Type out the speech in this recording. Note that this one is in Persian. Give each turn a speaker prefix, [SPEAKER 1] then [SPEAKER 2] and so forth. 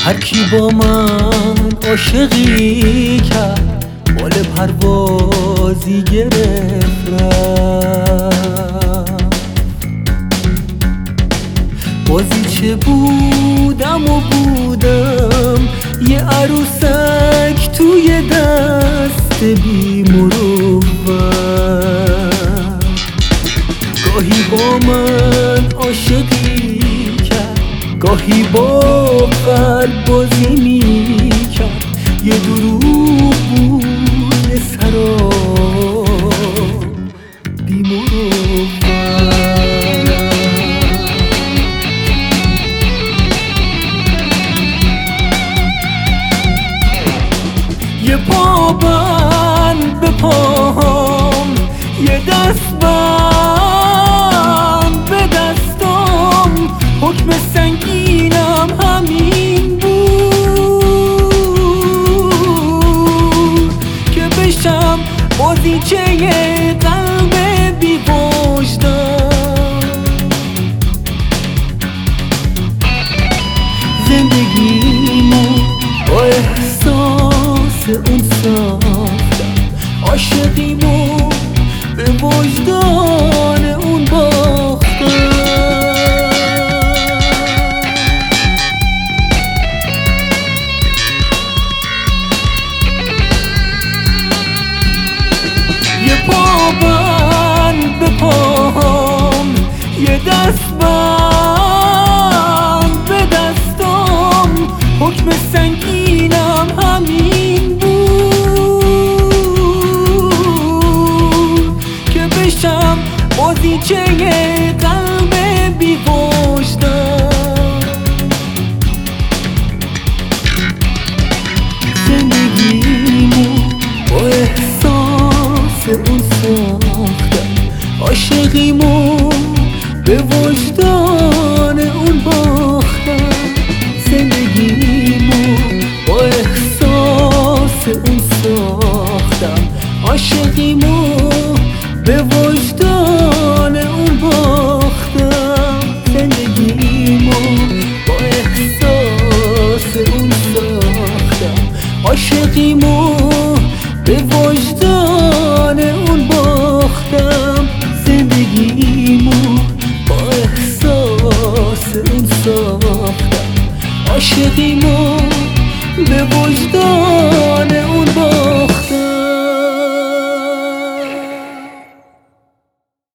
[SPEAKER 1] هر کی با من عاشقی کرد بال پروازی گرفت رفت. بازی چه بودم و بودم یه عروسک توی دست بی مروت. گاهی با من عاشقی کرد گاهی با قلب بازی می کرد. یه دروغ بود یه سراب بی مروت. یه پا بند به پاهم یه دست بند به دستم. حکم سنگینم همین بود که بشم بازیچه قلب بی وجدان. زندگیمو با احساس اون ساختم. عاشقیمو به وجدان اون باختم. یه پا بند به پاهم یه دست بند به دستم. حکم سنگینم همین بود که بشم بازیچه قلب بی وجدان. زندگیمو با احساس اون ساختم. عاشقیمو به وجدان اون باختم. زندگیمو با احساس اون ساختم. عاشقیمو به وجدان اون باختم. زندگیمو با احساس اون ساختم. عاشقیمو به وجدان اون باختم. زندگیمو با احساس اون ساختم. عاشقیمو به وجدان